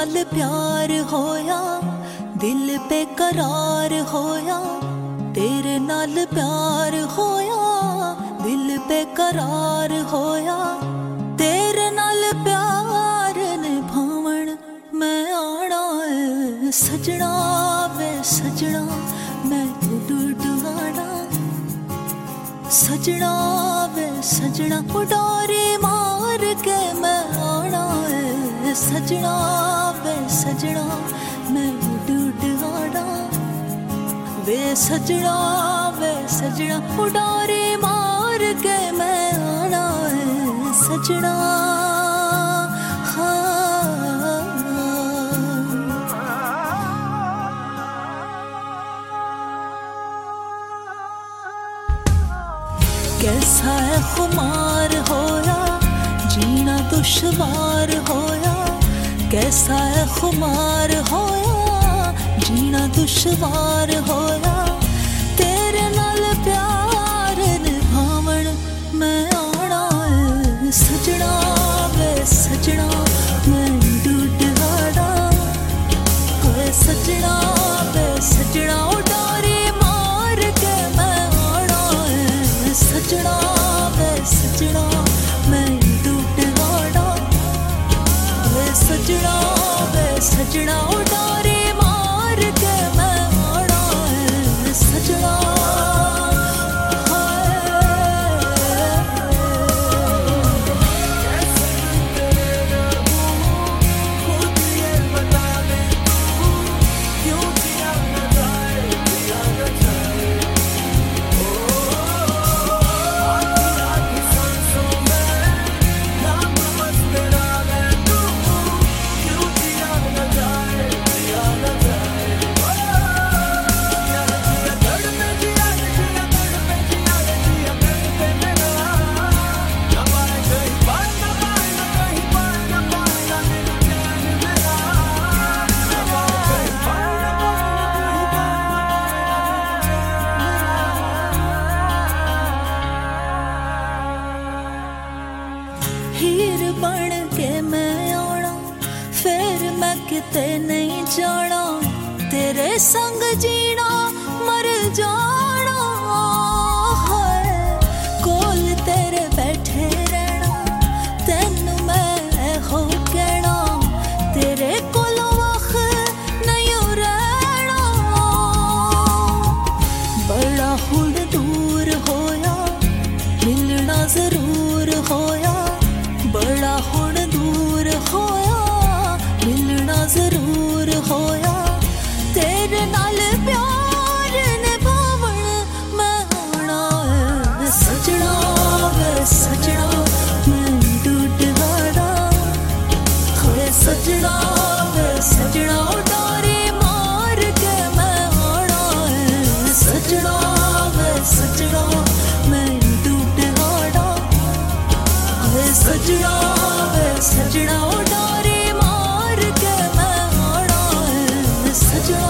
नाल प्यार होया, दिल पे करार होया। तेरे नाल प्यार होया, दिल पे करार होया। तेरे नाल प्यार निभावण मैं आना है सजना वे सजना, मैं उड़ आना सजना वे सजना। उडारी मार के मैं आना है सजना वे सजना, मैं उड़ आना वे सजना वे सजना। उडारी मार के मैं आना है सजना। कैसा है खुमार होया, जीना दुश्वार होया। कैसा है खुमार होया, जीना दुश्वार होया। तेरे नाल प्यार निभावण मैं आना है सजना वे सजना, मैं डूड आना है सजना वे सजना। उडारी मार के मैं आना है सजना वे सजना, मैं डूड आना है सजना वे सजना। उडारी मार के मैं आना है सजना। हीर बन के मैं आना, फिर मैं किते नहीं जाना। तेरे संग जीना मर जाना है, कोल तेरे बैठे रहना। तेनू मैं हो कहना, तेरे कोलों वख नहीं रहना। बड़ा हुण दूर होया, मिलना जरूर होया। बड़ा हुण दूर होया, मिलना जरूर होया। तेरे नाल प्यार निभावण मैं आना है सजना वे सजना, मैं डूड आना है सजना वे सजना। उडारी मार के मैं आना है सजना वे सजना, मैं डूड आना सजना वे सजना। उडारी मार के मैं आना है सजना।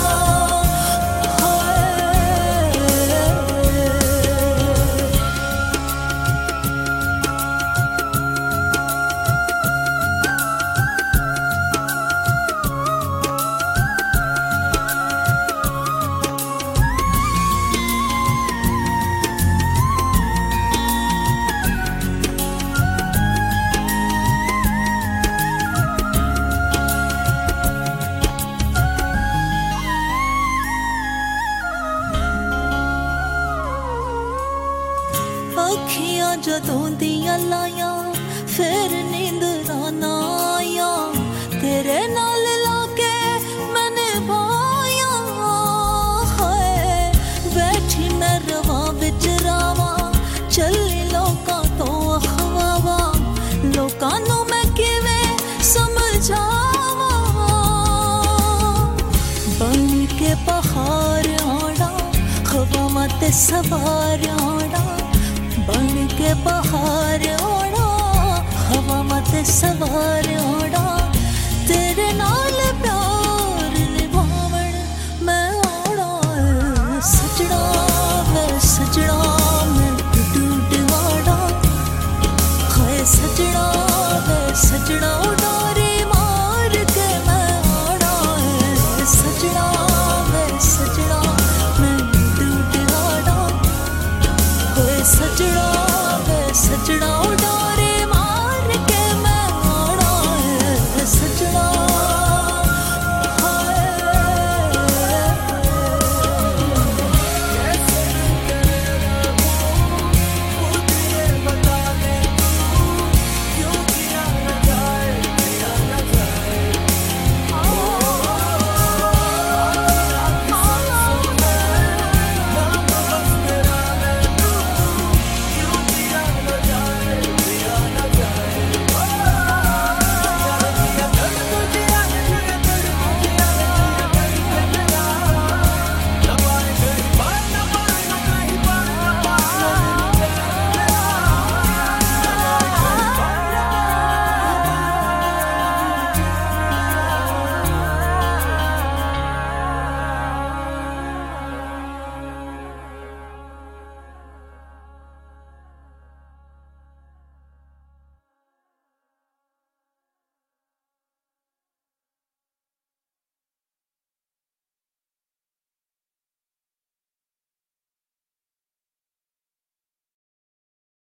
अखियां जदों दियां लाया, फिर नींदरां ना आया। तेरे नाल लाके मैंने पाया है, बैठी मैं रवां विच रावां। चली लोकां तो अखवावा, लोकां नूं मैं किवें समझावां। बन के पहाड़ आना, खवावां ते सवार आना। बन के पहाड़ आना, हवा मत सवार आना। तेरे नाल